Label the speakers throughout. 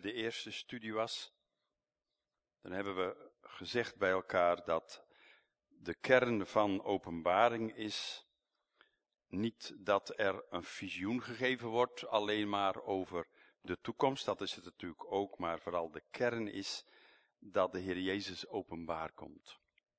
Speaker 1: de eerste studie was, dan hebben we gezegd bij elkaar dat de kern van Openbaring is niet dat er een visioen gegeven wordt, alleen maar over de toekomst, dat is het natuurlijk ook, maar vooral de kern is dat de Heer Jezus openbaar komt.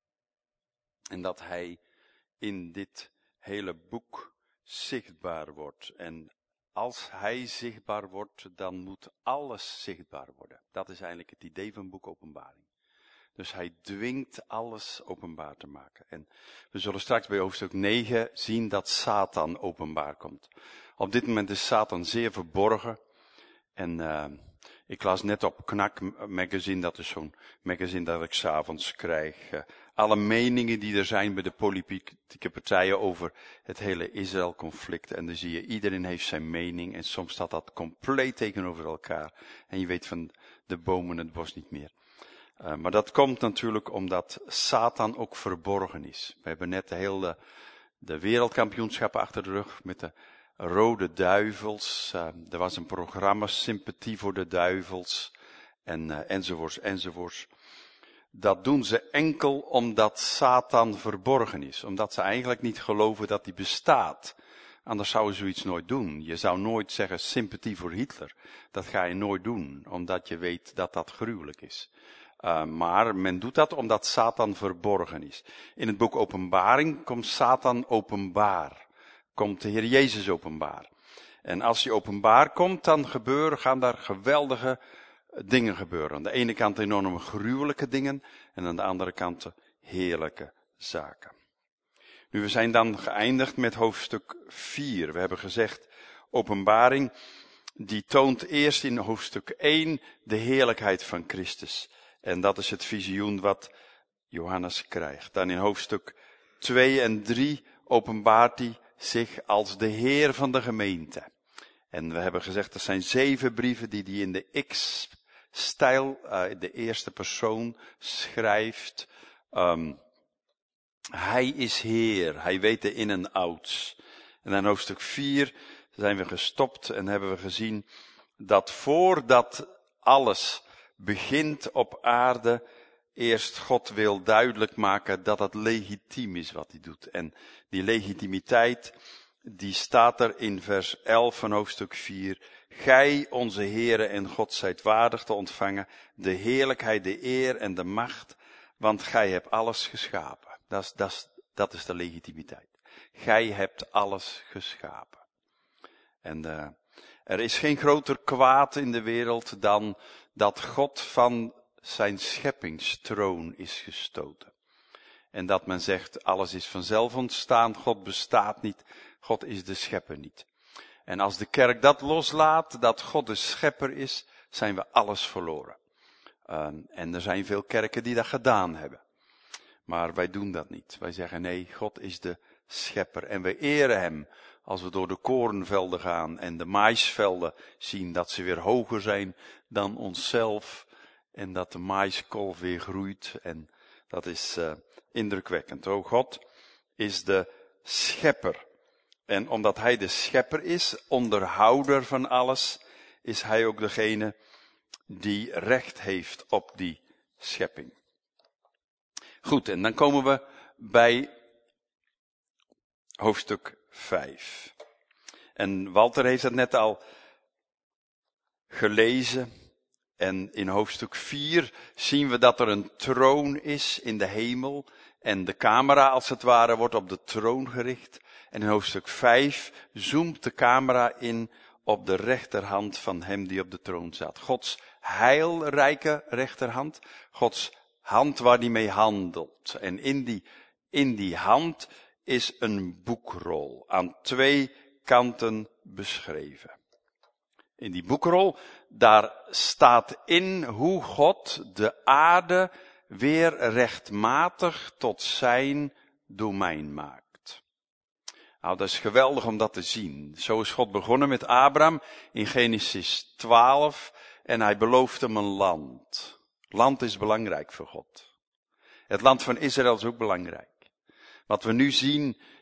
Speaker 1: En dat Hij in dit hele boek zichtbaar wordt. En als Hij zichtbaar wordt, dan moet alles zichtbaar worden. Dat is eigenlijk het idee van het boek Openbaring. Dus Hij dwingt alles openbaar te maken. En we zullen straks bij hoofdstuk 9 zien dat Satan openbaar komt. Op dit moment is Satan zeer verborgen. En ik las net op Knak magazine, dat is zo'n magazine dat ik 's avonds krijg. Alle meningen die er zijn bij de politieke partijen over het hele Israël-conflict. En dan zie je, iedereen heeft zijn mening en soms staat dat compleet tegenover elkaar. En je weet van de bomen het bos niet meer. Maar dat komt natuurlijk omdat Satan ook verborgen is. We hebben net de wereldkampioenschappen achter de rug met de Rode Duivels. Er was een programma, Sympathie voor de Duivels. Enzovoorts. Dat doen ze enkel omdat Satan verborgen is. Omdat ze eigenlijk niet geloven dat hij bestaat. Anders zouden ze zoiets nooit doen. Je zou nooit zeggen sympathie voor Hitler. Dat ga je nooit doen, omdat je weet dat dat gruwelijk is. Maar men doet dat omdat Satan verborgen is. In het boek Openbaring komt Satan openbaar. Komt de Heer Jezus openbaar. En als hij openbaar komt, dan gaan daar geweldige dingen gebeuren. Aan de ene kant enorme gruwelijke dingen en aan de andere kant heerlijke zaken. Nu, we zijn dan geëindigd met hoofdstuk 4. We hebben gezegd, Openbaring, die toont eerst in hoofdstuk 1 de heerlijkheid van Christus. En dat is het visioen wat Johannes krijgt. Dan in hoofdstuk 2 en 3 openbaart hij zich als de Heer van de gemeente. En we hebben gezegd, er zijn 7 brieven die hij in de X-stijl, de eerste persoon, schrijft. Hij is Heer, hij weet de in- en outs. En dan hoofdstuk 4 zijn we gestopt en hebben we gezien dat voordat alles begint op aarde, eerst God wil duidelijk maken dat het legitiem is wat hij doet. En die legitimiteit, die staat er in vers 11 van hoofdstuk 4. Gij, onze Heere en God, zijt waardig te ontvangen de heerlijkheid, de eer en de macht, want gij hebt alles geschapen. Dat is de legitimiteit. Gij hebt alles geschapen. En er is geen groter kwaad in de wereld dan dat God van zijn scheppingstroon is gestoten. En dat men zegt, alles is vanzelf ontstaan, God bestaat niet, God is de schepper niet. En als de kerk dat loslaat, dat God de schepper is, zijn we alles verloren. En er zijn veel kerken die dat gedaan hebben. Maar wij doen dat niet. Wij zeggen nee, God is de schepper. En we eren hem als we door de korenvelden gaan en de maïsvelden zien dat ze weer hoger zijn dan onszelf. En dat de maïskolf weer groeit. En dat is indrukwekkend. O, God is de schepper. En omdat hij de schepper is, onderhouder van alles, is hij ook degene die recht heeft op die schepping. Goed, en dan komen we bij hoofdstuk 5. En Walter heeft het net al gelezen. En in hoofdstuk 4 zien we dat er een troon is in de hemel. En de camera als het ware wordt op de troon gericht. En in hoofdstuk 5 zoomt de camera in op de rechterhand van hem die op de troon zat. Gods heilrijke rechterhand. Gods hand waar hij mee handelt. En in die hand is een boekrol aan 2 kanten beschreven. In die boekrol, daar staat in hoe God de aarde weer rechtmatig tot zijn domein maakt. Nou, dat is geweldig om dat te zien. Zo is God begonnen met Abraham in Genesis 12 en hij belooft hem een land. Land is belangrijk voor God. Het land van Israël is ook belangrijk. Wat we nu zien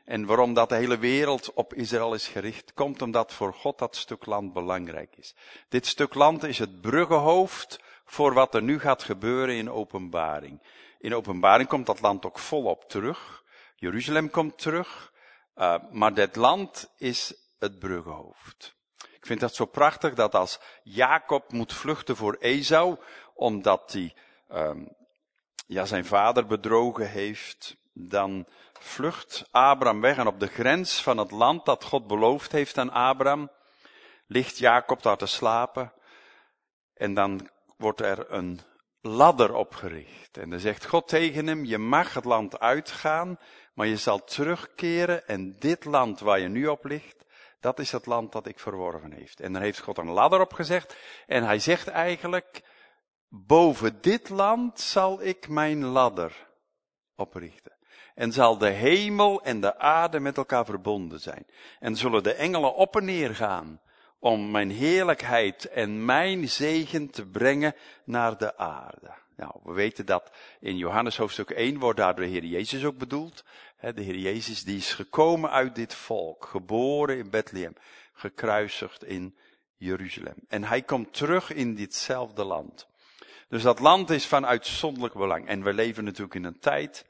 Speaker 1: En waarom dat de hele wereld op Israël is gericht, komt omdat voor God dat stuk land belangrijk is. Dit stuk land is het bruggenhoofd voor wat er nu gaat gebeuren in Openbaring. In Openbaring komt dat land ook volop terug. Jeruzalem komt terug. Maar dit land is het bruggenhoofd. Ik vind dat zo prachtig dat als Jacob moet vluchten voor Esau, omdat hij zijn vader bedrogen heeft, dan vlucht Abraham weg en op de grens van het land dat God beloofd heeft aan Abraham, ligt Jacob daar te slapen en dan wordt er een ladder opgericht. En dan zegt God tegen hem, je mag het land uitgaan, maar je zal terugkeren en dit land waar je nu op ligt, dat is het land dat ik verworven heeft. En dan heeft God een ladder opgezegd en hij zegt eigenlijk, boven dit land zal ik mijn ladder oprichten. En zal de hemel en de aarde met elkaar verbonden zijn. En zullen de engelen op en neer gaan om mijn heerlijkheid en mijn zegen te brengen naar de aarde. Nou, we weten dat in Johannes hoofdstuk 1 wordt daar de Heer Jezus ook bedoeld. De Heer Jezus die is gekomen uit dit volk, geboren in Bethlehem, gekruisigd in Jeruzalem. En hij komt terug in ditzelfde land. Dus dat land is van uitzonderlijk belang. En we leven natuurlijk in een tijd,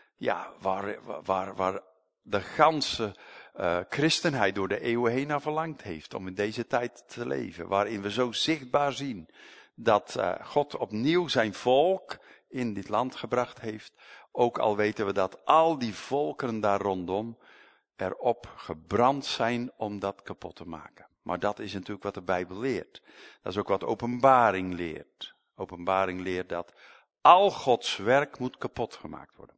Speaker 1: waar de ganse christenheid door de eeuwen heen naar verlangd heeft om in deze tijd te leven. Waarin we zo zichtbaar zien dat God opnieuw zijn volk in dit land gebracht heeft. Ook al weten we dat al die volkeren daar rondom erop gebrand zijn om dat kapot te maken. Maar dat is natuurlijk wat de Bijbel leert. Dat is ook wat Openbaring leert. Openbaring leert dat al Gods werk moet kapot gemaakt worden.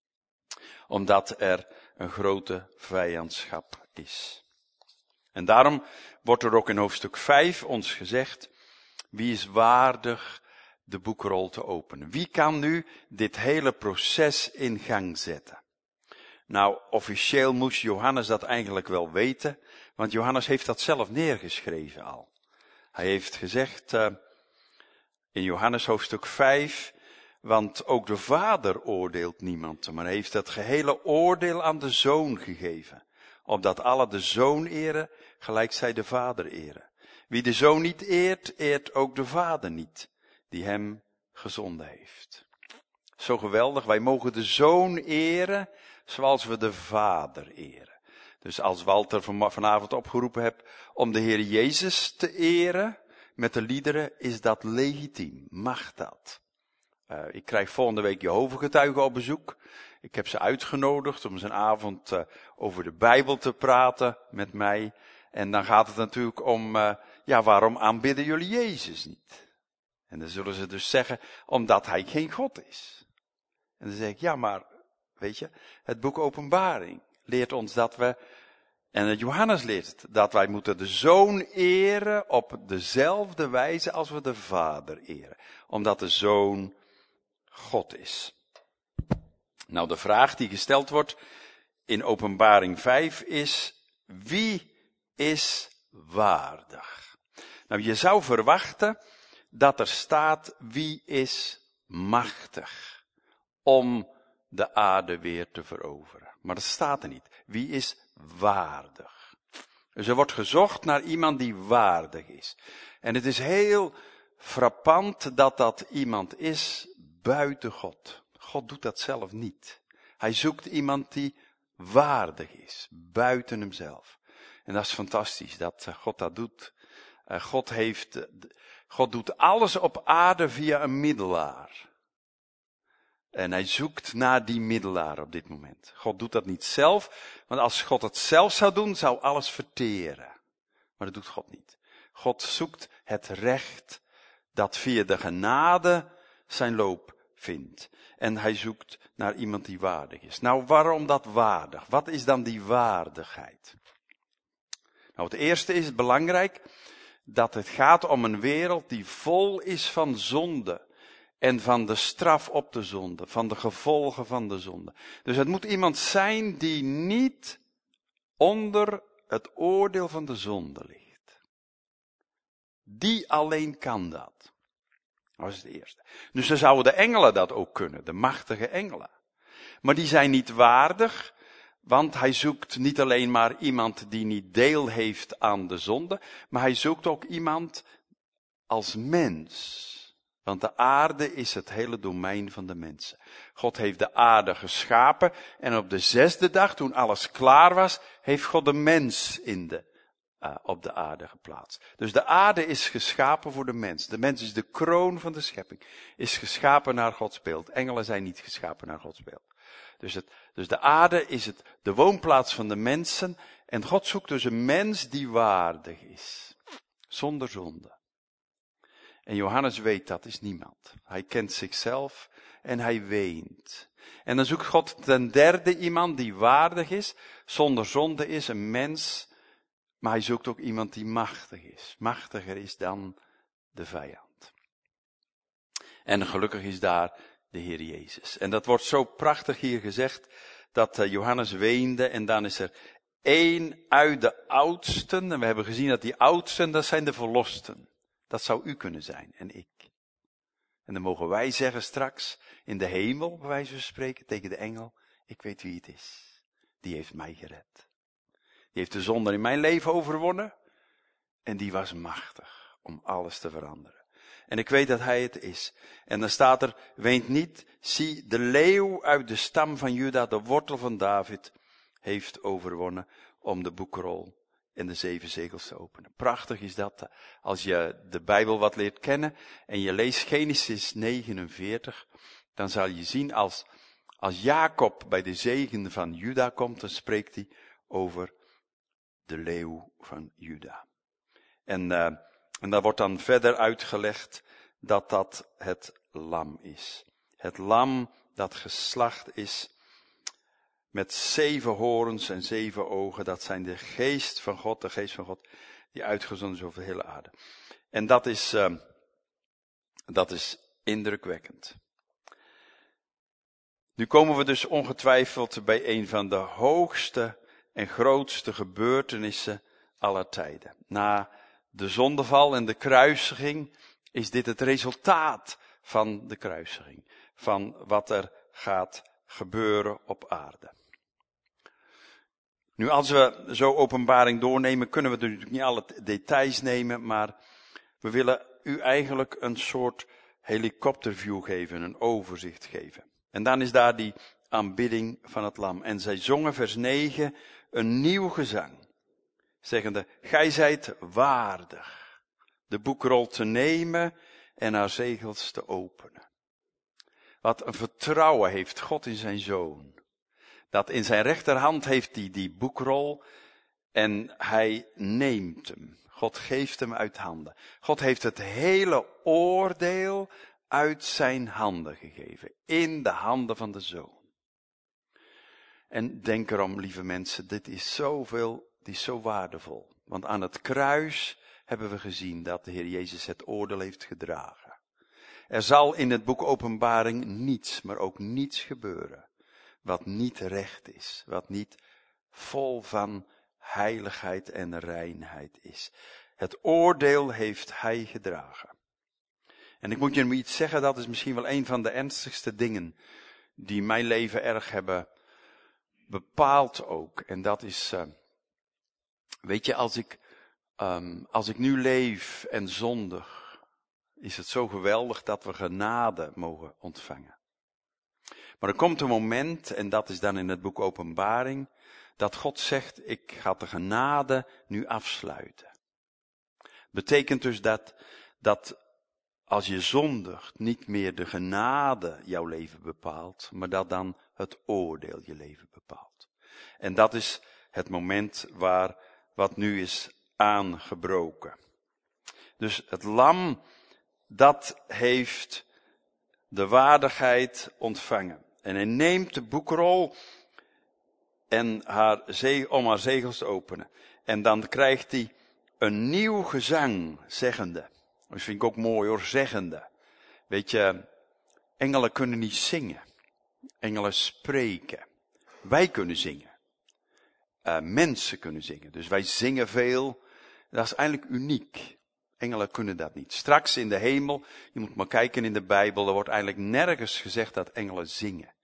Speaker 1: Omdat er een grote vijandschap is. En daarom wordt er ook in hoofdstuk 5 ons gezegd, wie is waardig de boekrol te openen? Wie kan nu dit hele proces in gang zetten? Nou, officieel moest Johannes dat eigenlijk wel weten, want Johannes heeft dat zelf neergeschreven al. Hij heeft gezegd in Johannes hoofdstuk 5, want ook de Vader oordeelt niemand, maar heeft het gehele oordeel aan de Zoon gegeven, opdat alle de Zoon eren, gelijk zij de Vader eren. Wie de Zoon niet eert, eert ook de Vader niet, die hem gezonden heeft. Zo geweldig, wij mogen de Zoon eren, zoals we de Vader eren. Dus als Walter vanavond opgeroepen hebt om de Heer Jezus te eren met de liederen, is dat legitiem, mag dat. Ik krijg volgende week Jehovah-getuigen op bezoek. Ik heb ze uitgenodigd om eens een avond over de Bijbel te praten met mij. En dan gaat het natuurlijk om, waarom aanbidden jullie Jezus niet? En dan zullen ze dus zeggen, omdat hij geen God is. En dan zeg ik, ja maar, weet je, het boek Openbaring leert ons dat we, en het Johannes leert het, dat wij moeten de Zoon eren op dezelfde wijze als we de Vader eren. Omdat de Zoon God is. Nou, de vraag die gesteld wordt in Openbaring 5 is, wie is waardig? Nou, je zou verwachten dat er staat, wie is machtig om de aarde weer te veroveren. Maar dat staat er niet. Wie is waardig? Dus er wordt gezocht naar iemand die waardig is. En het is heel frappant dat dat iemand is buiten God. God doet dat zelf niet. Hij zoekt iemand die waardig is, buiten hemzelf. En dat is fantastisch dat God dat doet. God doet alles op aarde via een middelaar. En hij zoekt naar die middelaar op dit moment. God doet dat niet zelf, want als God het zelf zou doen, zou alles verteren. Maar dat doet God niet. God zoekt het recht dat via de genade zijn loop vindt. En hij zoekt naar iemand die waardig is. Nou, waarom dat waardig? Wat is dan die waardigheid? Nou, het eerste is belangrijk dat het gaat om een wereld die vol is van zonde. En van de straf op de zonde, van de gevolgen van de zonde. Dus het moet iemand zijn die niet onder het oordeel van de zonde ligt. Die alleen kan dat. Dat is het eerste. Dus dan zouden de engelen dat ook kunnen, de machtige engelen. Maar die zijn niet waardig, Want hij zoekt niet alleen maar iemand die niet deel heeft aan de zonde, maar hij zoekt ook iemand als mens. Want de aarde is het hele domein van de mensen. God heeft de aarde geschapen en op de 6e dag, toen alles klaar was, heeft God de mens op de aarde geplaatst. Dus de aarde is geschapen voor de mens. De mens is de kroon van de schepping. Is geschapen naar Gods beeld. Engelen zijn niet geschapen naar Gods beeld. Dus de aarde is de woonplaats van de mensen. En God zoekt dus een mens die waardig is. Zonder zonde. En Johannes weet dat is niemand. Hij kent zichzelf en hij weent. En dan zoekt God ten derde iemand die waardig is, zonder zonde is, een mens. Maar hij zoekt ook iemand die machtig is. Machtiger is dan de vijand. En gelukkig is daar de Heer Jezus. En dat wordt zo prachtig hier gezegd, dat Johannes weende en dan is er één uit de oudsten. En we hebben gezien dat die oudsten, dat zijn de verlosten. Dat zou u kunnen zijn en ik. En dan mogen wij zeggen straks in de hemel, bij wijze van spreken, tegen de engel, ik weet wie het is. Die heeft mij gered. Die heeft de zonde in mijn leven overwonnen. En die was machtig om alles te veranderen. En ik weet dat hij het is. En dan staat er, weent niet, zie de leeuw uit de stam van Juda, de wortel van David, heeft overwonnen om de boekrol en de 7 zegels te openen. Prachtig is dat, als je de Bijbel wat leert kennen en je leest Genesis 49, dan zal je zien als Jacob bij de zegen van Juda komt, dan spreekt hij over de leeuw van Juda. En daar wordt dan verder uitgelegd dat dat het lam is. Het lam dat geslacht is met 7 horens en 7 ogen. Dat zijn de geest van God die uitgezonden is over de hele aarde. En dat is indrukwekkend. Nu komen we dus ongetwijfeld bij een van de hoogste en grootste gebeurtenissen aller tijden. Na de zondeval en de kruisiging is dit het resultaat van de kruisiging. Van wat er gaat gebeuren op aarde. Nu, als we zo Openbaring doornemen, kunnen we natuurlijk niet alle details nemen, maar we willen u eigenlijk een soort helikopterview geven, een overzicht geven. En dan is daar die aanbidding van het lam. En zij zongen, vers 9, een nieuw gezang, zeggende, gij zijt waardig de boekrol te nemen en haar zegels te openen. Wat een vertrouwen heeft God in zijn Zoon. Dat in zijn rechterhand heeft hij die boekrol en hij neemt hem. God geeft hem uit handen. God heeft het hele oordeel uit zijn handen gegeven. In de handen van de Zoon. En denk erom, lieve mensen, dit is zo waardevol. Want aan het kruis hebben we gezien dat de Heer Jezus het oordeel heeft gedragen. Er zal in het boek Openbaring niets, maar ook niets gebeuren wat niet recht is, wat niet vol van heiligheid en reinheid is. Het oordeel heeft hij gedragen. En ik moet je iets zeggen, dat is misschien wel een van de ernstigste dingen die mijn leven erg hebben bepaald ook. En dat is, weet je, als ik nu leef en zondig, is het zo geweldig dat we genade mogen ontvangen. Maar er komt een moment, en dat is dan in het boek Openbaring, dat God zegt, ik ga de genade nu afsluiten. Betekent dus dat als je zondigt, niet meer de genade jouw leven bepaalt, maar dat dan het oordeel je leven bepaalt. En dat is het moment wat nu is aangebroken. Dus het lam, dat heeft de waardigheid ontvangen. En hij neemt de boekrol om haar zegels te openen. En dan krijgt hij een nieuw gezang, zeggende. Dat vind ik ook mooi hoor, zeggende. Weet je, engelen kunnen niet zingen. Engelen spreken. Wij kunnen zingen. Mensen kunnen zingen. Dus wij zingen veel. Dat is eigenlijk uniek. Engelen kunnen dat niet. Straks in de hemel, je moet maar kijken in de Bijbel, er wordt eigenlijk nergens gezegd dat engelen zingen.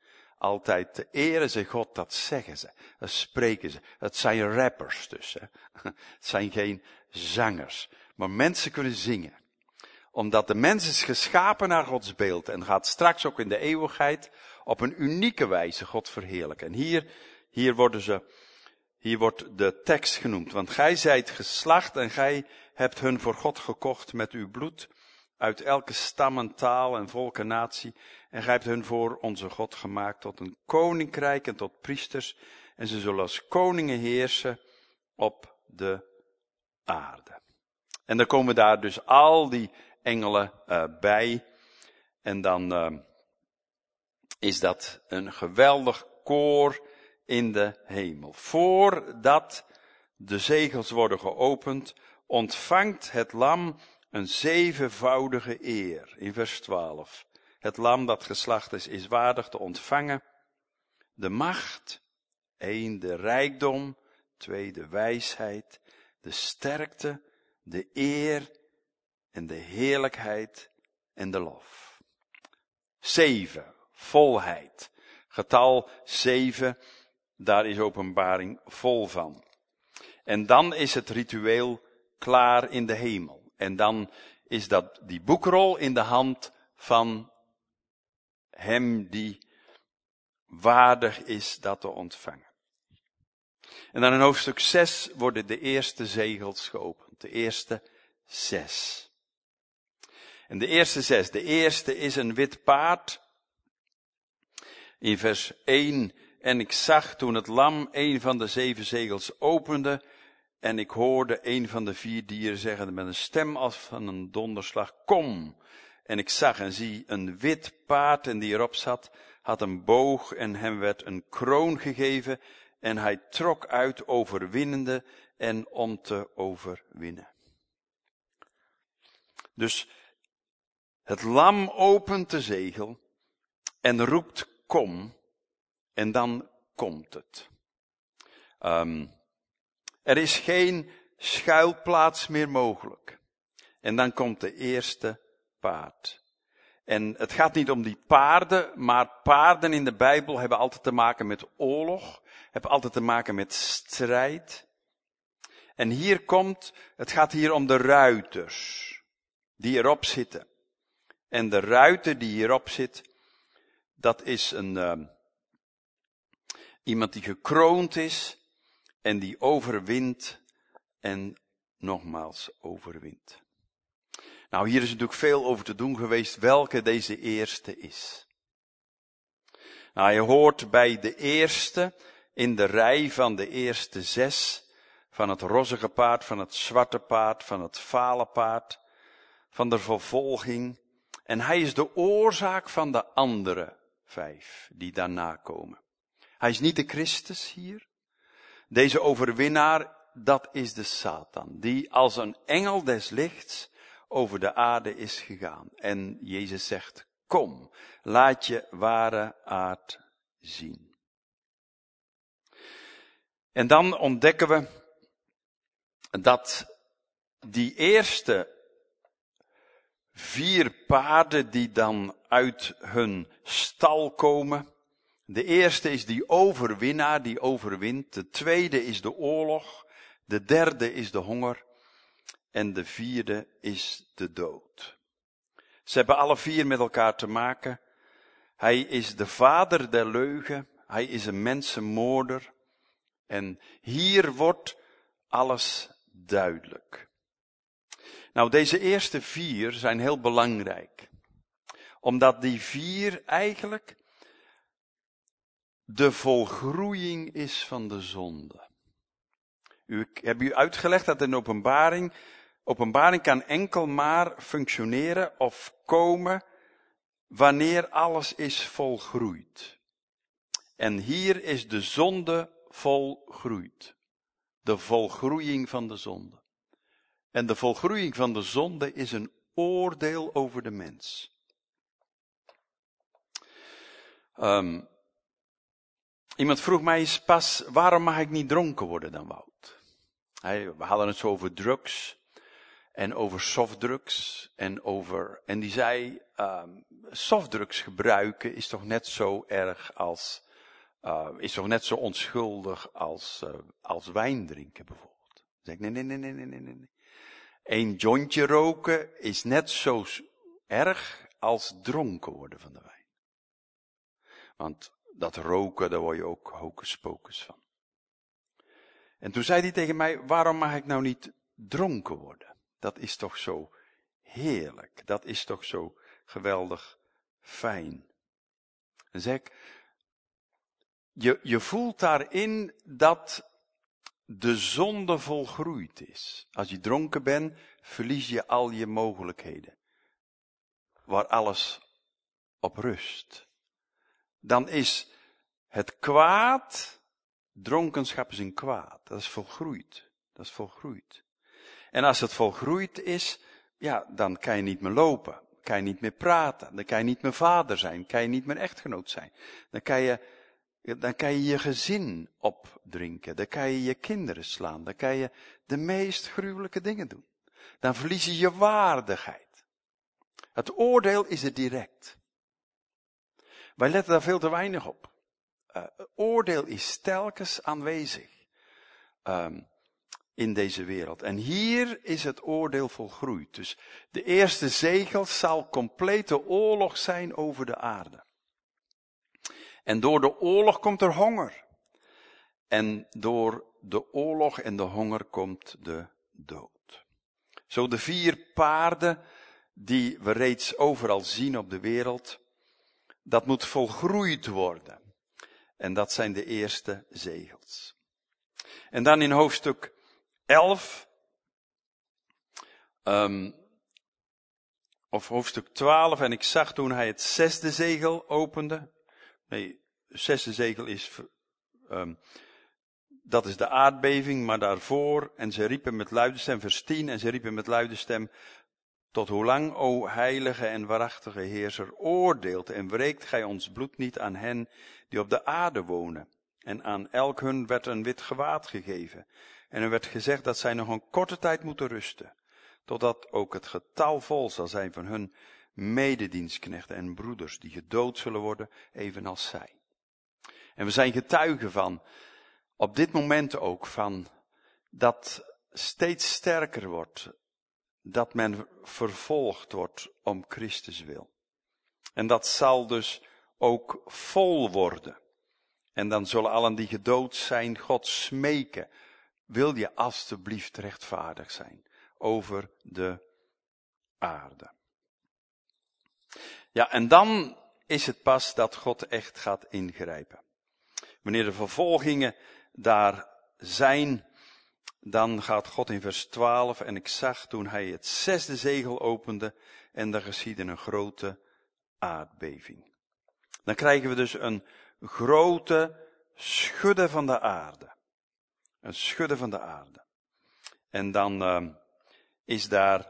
Speaker 1: altijd te eren ze God, dat zeggen ze. Dat spreken ze. Het zijn rappers dus. Hè. Het zijn geen zangers. Maar mensen kunnen zingen. Omdat de mens is geschapen naar Gods beeld. En gaat straks ook in de eeuwigheid op een unieke wijze God verheerlijken. En hier wordt de tekst genoemd. Want gij zijt geslacht en gij hebt hun voor God gekocht met uw bloed. Uit elke stam en taal en volk en natie. En gij hebt hun voor onze God gemaakt tot een koninkrijk en tot priesters. En ze zullen als koningen heersen op de aarde. En dan komen daar dus al die engelen bij. En dan is dat een geweldig koor in de hemel. Voordat de zegels worden geopend, ontvangt het lam een zevenvoudige eer. In vers 12. Het lam dat geslacht is waardig te ontvangen de macht, 1 de rijkdom, 2 de wijsheid, de sterkte, de eer en de heerlijkheid en de lof. 7, volheid. Getal 7, daar is Openbaring vol van. En dan is het ritueel klaar in de hemel. En dan is dat die boekrol in de hand van hem die waardig is dat te ontvangen. En dan in hoofdstuk 6 worden de eerste zegels geopend. De eerste 6. En de eerste 6. De eerste is een wit paard. In vers 1. En ik zag toen het lam een van de 7 zegels opende. En ik hoorde een van de 4 dieren zeggen met een stem als van een donderslag. Kom. En ik zag en zie een wit paard en die erop zat, had een boog en hem werd een kroon gegeven. En hij trok uit overwinnende en om te overwinnen. Dus het lam opent de zegel en roept kom. En dan komt het. Er is geen schuilplaats meer mogelijk. En dan komt de eerste paard. En het gaat niet om die paarden, maar paarden in de Bijbel hebben altijd te maken met oorlog. Hebben altijd te maken met strijd. En het gaat hier om de ruiters die erop zitten. En de ruiter die hierop zit, dat is iemand die gekroond is en die overwint en nogmaals overwint. Nou, hier is natuurlijk veel over te doen geweest welke deze eerste is. Nou, je hoort bij de eerste in de rij van de eerste 6, van het rozige paard, van het zwarte paard, van het vale paard, van de vervolging. En hij is de oorzaak van de andere 5 die daarna komen. Hij is niet de Christus hier. Deze overwinnaar, dat is de Satan, die als een engel des lichts over de aarde is gegaan. En Jezus zegt, kom, laat je ware aard zien. En dan ontdekken we dat die eerste 4 paarden die dan uit hun stal komen. De eerste is die overwinnaar die overwint. De tweede is de oorlog. De derde is de honger. En de 4e is de dood. Ze hebben alle 4 met elkaar te maken. Hij is de vader der leugen. Hij is een mensenmoorder. En hier wordt alles duidelijk. Nou, deze eerste 4 zijn heel belangrijk. Omdat die 4 eigenlijk de volgroeiing is van de zonde. Ik heb u uitgelegd dat in openbaring kan enkel maar functioneren of komen wanneer alles is volgroeid. En hier is de zonde volgroeid. De volgroeiing van de zonde. En de volgroeiing van de zonde is een oordeel over de mens. Iemand vroeg mij eens pas, waarom mag ik niet dronken worden dan, Wout? We hadden het zo over drugs. En over softdrugs en die zei, softdrugs gebruiken is toch net zo erg als, is toch net zo onschuldig als wijn drinken bijvoorbeeld. Dan zeg ik, nee. Een jointje roken is net zo erg als dronken worden van de wijn. Want dat roken, daar word je ook hocus pocus van. En toen zei hij tegen mij, waarom mag ik nou niet dronken worden? Dat is toch zo heerlijk. Dat is toch zo geweldig fijn. Dan zeg ik, je voelt daarin dat de zonde volgroeid is. Als je dronken bent, verlies je al je mogelijkheden. Waar alles op rust. Dan is het kwaad, dronkenschap is een kwaad. Dat is volgroeid. En als het volgroeid is, ja, dan kan je niet meer lopen. Kan je niet meer praten. Dan kan je niet meer vader zijn. Kan je niet meer echtgenoot zijn. Dan kan je je gezin opdrinken. Dan kan je je kinderen slaan. Dan kan je de meest gruwelijke dingen doen. Dan verlies je je waardigheid. Het oordeel is er direct. Wij letten daar veel te weinig op. Oordeel is telkens aanwezig. In deze wereld. En hier is het oordeel volgroeid. Dus de eerste zegel zal complete oorlog zijn over de aarde. En door de oorlog komt er honger. En door de oorlog en de honger komt de dood. Zo de 4 paarden die we reeds overal zien op de wereld, dat moet volgroeid worden. En dat zijn de eerste zegels. En dan in hoofdstuk 11, of hoofdstuk 12, en ik zag toen hij het 6e zegel opende. Nee, het 6e zegel is, dat is de aardbeving, maar daarvoor, en ze riepen met luide stem, vers 10, en ze riepen met luide stem, tot hoe lang, o heilige en waarachtige Heerser, oordeelt en wreekt gij ons bloed niet aan hen die op de aarde wonen. En aan elk hun werd een wit gewaad gegeven. En er werd gezegd dat zij nog een korte tijd moeten rusten, totdat ook het getal vol zal zijn van hun mededienstknechten en broeders, die gedood zullen worden, evenals zij. En we zijn getuigen van, op dit moment ook, van dat steeds sterker wordt, dat men vervolgd wordt om Christus wil. En dat zal dus ook vol worden. En dan zullen allen die gedood zijn God smeken, wil je alstublieft rechtvaardig zijn over de aarde. Ja, en dan is het pas dat God echt gaat ingrijpen. Wanneer de vervolgingen daar zijn, dan gaat God in vers 12, en ik zag toen hij het 6e zegel opende, en er geschiedde een grote aardbeving. Dan krijgen we dus een grote schudden van de aarde. Een schudden van de aarde. En dan is daar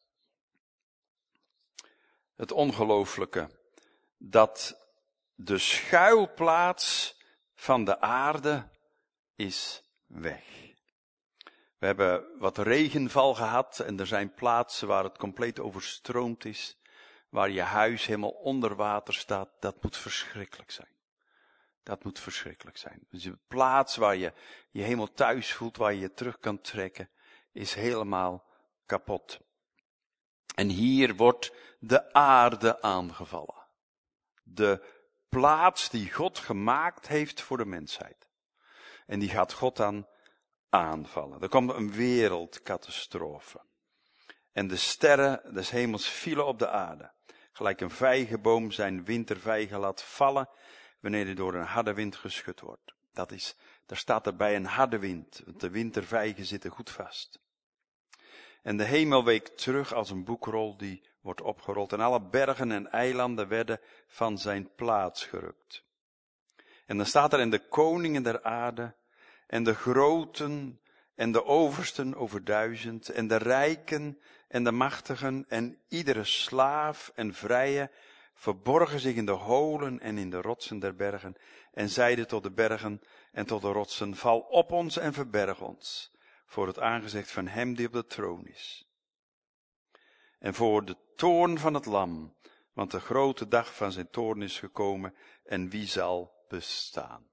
Speaker 1: het ongelooflijke, dat de schuilplaats van de aarde is weg. We hebben wat regenval gehad en er zijn plaatsen waar het compleet overstroomd is, waar je huis helemaal onder water staat. Dat moet verschrikkelijk zijn. Dat moet verschrikkelijk zijn. Dus de plaats waar je je helemaal thuis voelt, waar je je terug kan trekken, is helemaal kapot. En hier wordt de aarde aangevallen. De plaats die God gemaakt heeft voor de mensheid. En die gaat God dan aanvallen. Er komt een wereldcatastrofe. En de sterren des hemels vielen op de aarde. Gelijk een vijgenboom zijn wintervijgen laat vallen, wanneer hij door een harde wind geschud wordt. Daar staat erbij een harde wind, want de wintervijgen zitten goed vast. En de hemel week terug als een boekrol die wordt opgerold, en alle bergen en eilanden werden van zijn plaats gerukt. En dan staat er, en de koningen der aarde, en de groten, en de oversten over 1000, en de rijken, en de machtigen, en iedere slaaf en vrije, verborgen zich in de holen en in de rotsen der bergen, en zeiden tot de bergen en tot de rotsen, val op ons en verberg ons, voor het aangezicht van hem die op de troon is. en voor de toorn van het lam, want de grote dag van zijn toorn is gekomen en wie zal bestaan?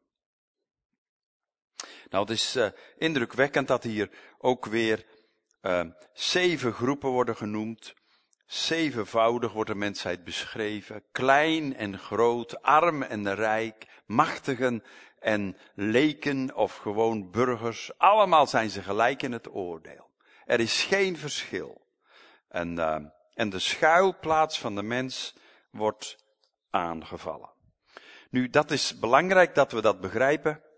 Speaker 1: Nou, het is indrukwekkend dat hier ook weer 7 groepen worden genoemd. 7voudig wordt de mensheid beschreven. Klein en groot, arm en rijk, machtigen en leken of gewoon burgers. Allemaal zijn ze gelijk in het oordeel. Er is geen verschil. En de schuilplaats van de mens wordt aangevallen. Nu, dat is belangrijk dat we dat begrijpen.